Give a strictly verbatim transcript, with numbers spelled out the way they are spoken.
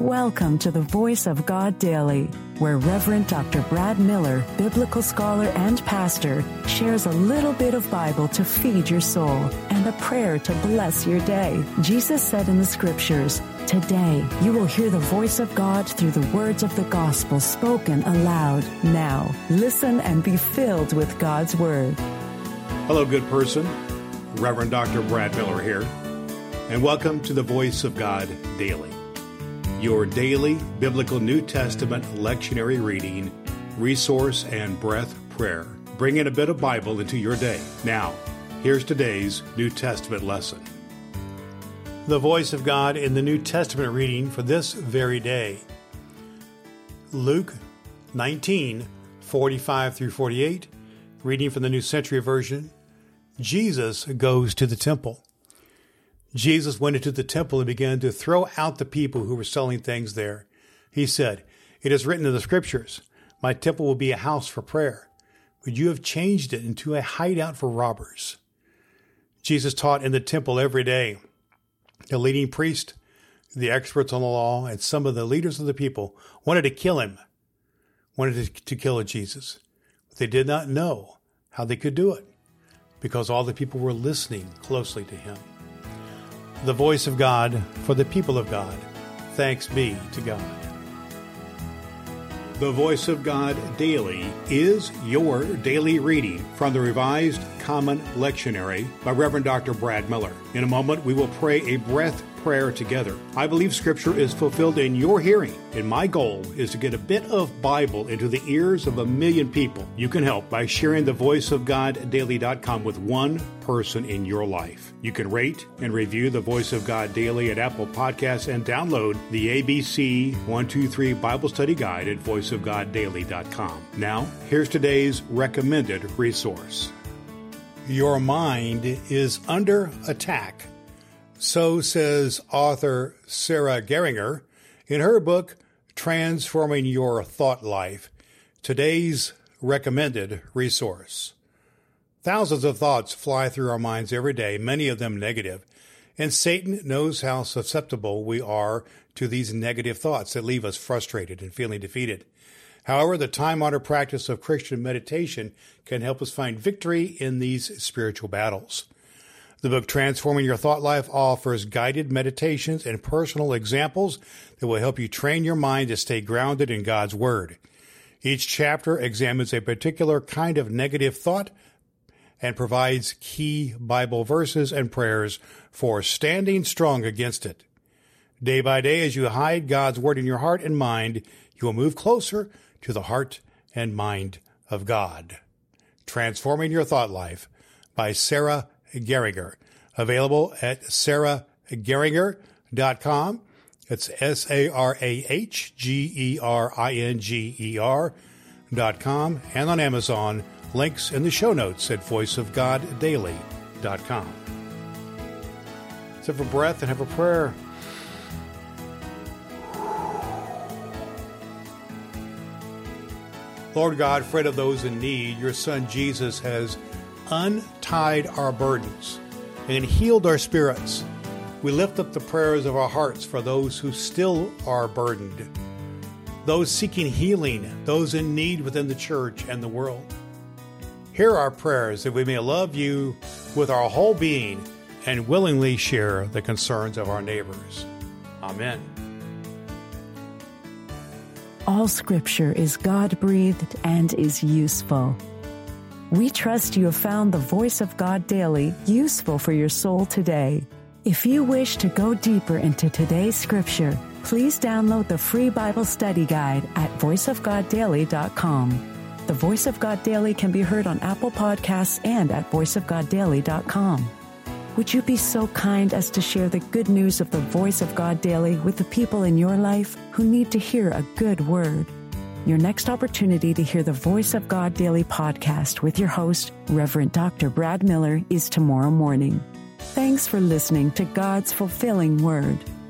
Welcome to the Voice of God Daily, where Reverend Doctor Brad Miller, biblical scholar and pastor, shares a little bit of Bible to feed your soul and a prayer to bless your day. Jesus said in the scriptures, "Today you will hear the voice of God through the words of the gospel spoken aloud." Now, listen and be filled with God's word. Hello, good person. Reverend Doctor Brad Miller here, and welcome to the Voice of God Daily, your daily biblical New Testament lectionary reading, resource, and breath prayer, bringing a bit of Bible into your day. Now, here's today's New Testament lesson. The voice of God in the New Testament reading for this very day. Luke nineteen, forty-five through forty-eight, reading from the New Century Version. Jesus goes to the temple. Jesus went into the temple and began to throw out the people who were selling things there. He said, "It is written in the scriptures, my temple will be a house for prayer, but you have changed it into a hideout for robbers." Jesus taught in the temple every day. The leading priest, the experts on the law, and some of the leaders of the people wanted to kill him, wanted to kill Jesus. But they did not know how they could do it because all the people were listening closely to him. The voice of God for the people of God. Thanks be to God. The Voice of God Daily is your daily reading from the Revised Common Lectionary by Reverend Doctor Brad Miller. In a moment, we will pray a breath prayer together. I believe Scripture is fulfilled in your hearing, and my goal is to get a bit of Bible into the ears of a million people. You can help by sharing the voice of god daily dot com with one person in your life. You can rate and review the Voice of God Daily at Apple Podcasts and download the A B C one two three Bible Study Guide at voice of god daily dot com. Now, here's today's recommended resource. Your mind is under attack. So says author Sarah Geringer in her book, Transforming Your Thought Life, today's recommended resource. Thousands of thoughts fly through our minds every day, many of them negative, and Satan knows how susceptible we are to these negative thoughts that leave us frustrated and feeling defeated. However, the time-honored practice of Christian meditation can help us find victory in these spiritual battles. The book Transforming Your Thought Life offers guided meditations and personal examples that will help you train your mind to stay grounded in God's Word. Each chapter examines a particular kind of negative thought and provides key Bible verses and prayers for standing strong against it. Day by day, as you hide God's Word in your heart and mind, you will move closer to the heart and mind of God. Transforming Your Thought Life by Sarah Geringer, available at sarah geringer dot com. It's S A R A H G E R I N G E R dot com, and on Amazon. Links in the show notes at voice of god daily dot com. Let's have a breath and have a prayer. Lord God, friend of those in need, your Son Jesus has untied our burdens and healed our spirits. We lift up the prayers of our hearts for those who still are burdened, those seeking healing, those in need within the church and the world. Hear our prayers that we may love you with our whole being and willingly share the concerns of our neighbors. Amen. All Scripture is God-breathed and is useful. We trust you have found the Voice of God Daily useful for your soul today. If you wish to go deeper into today's Scripture, please download the free Bible study guide at voice of god daily dot com. The Voice of God Daily can be heard on Apple Podcasts and at voice of god daily dot com. Would you be so kind as to share the good news of the Voice of God Daily with the people in your life who need to hear a good word? Your next opportunity to hear the Voice of God Daily podcast with your host, Reverend Doctor Brad Miller, is tomorrow morning. Thanks for listening to God's fulfilling Word.